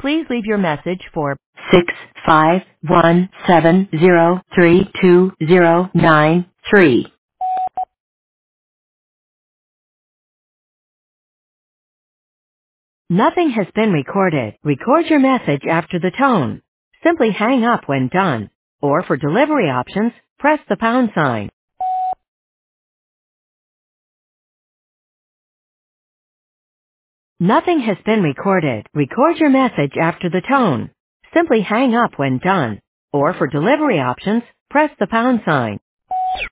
Please leave your message for 65170329093. Nothing has been recorded. Record your message after the tone. Simply hang up when done. Or for delivery options, press the pound sign. Nothing has been recorded. Record your message after the tone. Simply hang up when done. Or for delivery options, press the pound sign.